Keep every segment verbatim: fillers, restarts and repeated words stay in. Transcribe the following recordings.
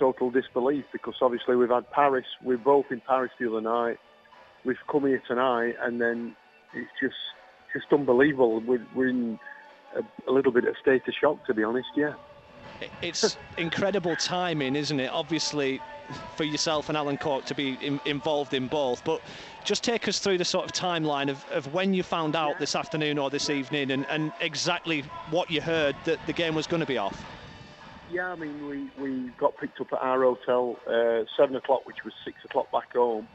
total disbelief, because obviously we've had Paris, we're both in Paris the other night, we've come here tonight, and then it's just just unbelievable. We're, we're in a, a little bit of a state of shock, to be honest, yeah. It's incredible timing, isn't it? Obviously, for yourself and Alan Cork to be in, involved in both, but just take us through the sort of timeline of, of when you found out this afternoon or this evening, and, and exactly what you heard that the game was going to be off. Yeah, I mean, we, we got picked up at our hotel uh, seven o'clock, which was six o'clock back home,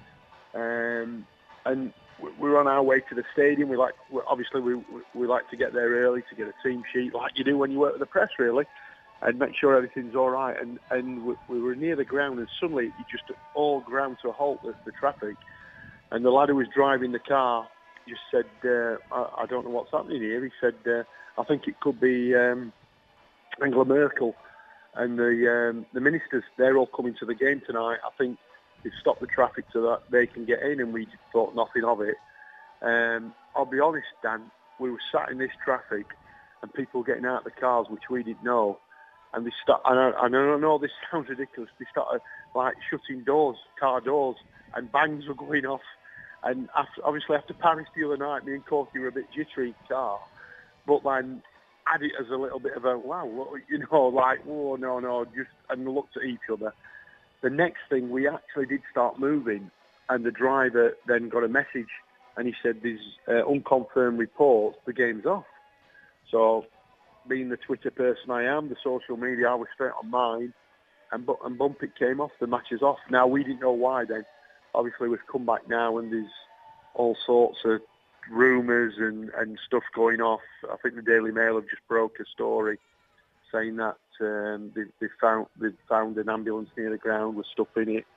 um, and we were on our way to the stadium. We like, obviously, we we like to get there early to get a team sheet, like you do when you work with the press, really, and make sure everything's all right. And and we, we were near the ground, and suddenly it just all ground to a halt, the, the traffic. And the lad who was driving the car just said, uh, I, I don't know what's happening here. He said, uh, I think it could be um, Angela Merkel and the um, the ministers. They're all coming to the game tonight. I think they've stopped the traffic so that they can get in, and we thought nothing of it. Um, I'll be honest, Dan, we were sat in this traffic and people getting out of the cars, which we didn't know. And they start, and I, and I know this sounds ridiculous, they started like shutting doors, car doors, and bangs were going off. And after, obviously after Paris the other night, me and Corky were a bit jittery in the car, but then had it as a little bit of a, wow, you know, like, oh, no, no, just, and we looked at each other. The next thing, we actually did start moving, and the driver then got a message, and he said, there's uh, unconfirmed reports, the game's off. So, being the Twitter person I am, the social media, I was straight on mine, and, and bump it came off, the match is off. Now, we didn't know why then. Obviously, we've come back now, and there's all sorts of rumours and, and stuff going off. I think the Daily Mail have just broke a story saying that um, they, they found they found an ambulance near the ground with stuff in it,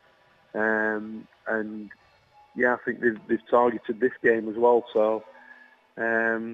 um, and yeah, I think they've, they've targeted this game as well. So um,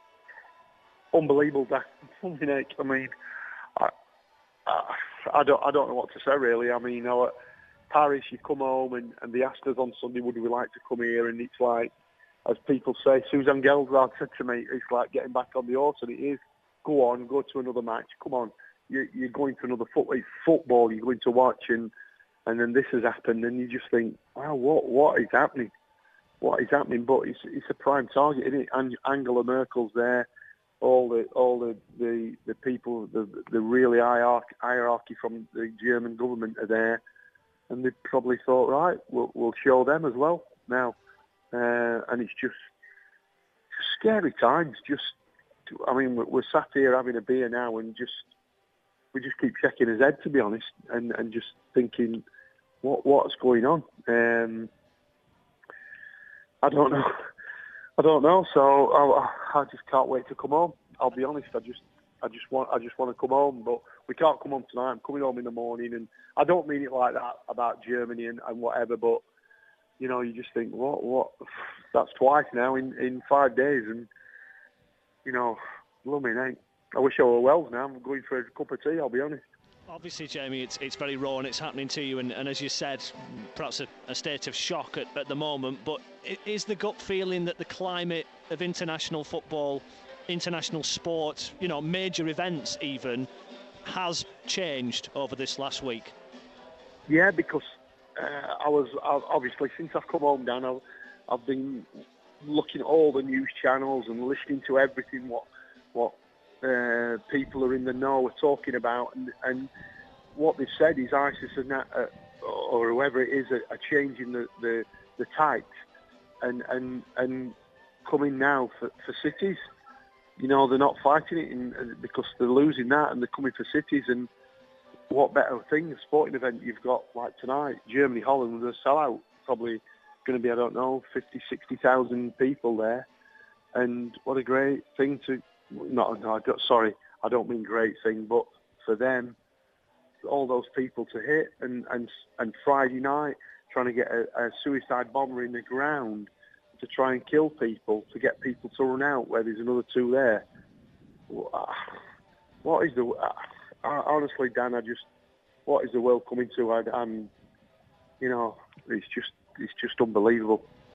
unbelievable, that I mean, I, I, I don't I don't know what to say really. I mean, our, Paris, you come home and, and they asked us on Sunday, would we like to come here, and it's like, as people say, Susan Geldrad said to me, it's like getting back on the horse, and it is. Go on, go to another match. Come on, you, you're going to another foot, it's football. You're going to watch, and and then this has happened, and you just think, wow, what what is happening? What is happening? But it's it's a prime target, isn't it? Ang- Angela Merkel's there. All the all the, the, the people, the the really hierarchy, hierarchy from the German government are there, and they probably thought, right, we'll, we'll show them as well now, uh, and it's just scary times. Just. I mean, we're sat here having a beer now, and just we just keep checking his head, to be honest, and, and just thinking, what what's going on? Um, I don't know. I don't know. So I, I just can't wait to come home. I'll be honest. I just I just want I just want to come home, but we can't come home tonight. I'm coming home in the morning, and I don't mean it like that about Germany and, and whatever, but you know, you just think, what what? That's twice now in, in five days, and. You know, blooming ain't. I wish I were Wells now. I'm going for a cup of tea, I'll be honest. Obviously, Jamie, it's it's very raw and it's happening to you, and, and as you said, perhaps a, a state of shock at, at the moment, but is the gut feeling that the climate of international football, international sport, you know, major events even, has changed over this last week? Yeah, because uh, I was, I've, obviously, since I've come home, Dan, I've, I've been looking at all the news channels and listening to everything what what uh, people are in the know are talking about, and, and what they've said is ISIS and that, uh, or whoever it is are, are changing the, the, the types and, and and coming now for, for cities. You know, they're not fighting it in, because they're losing that, and they're coming for cities. And what better thing, a sporting event you've got like tonight, Germany, Holland, with a sellout, probably going to be, I don't know, fifty, sixty thousand people there, and what a great thing to, not, no, I don't, sorry, I don't mean great thing, but for them, all those people to hit, and, and, and Friday night, trying to get a, a suicide bomber in the ground to try and kill people, to get people to run out where there's another two there. What is the, honestly, Dan, I just, what is the world coming to? I, I'm, you know, it's just, it's just unbelievable.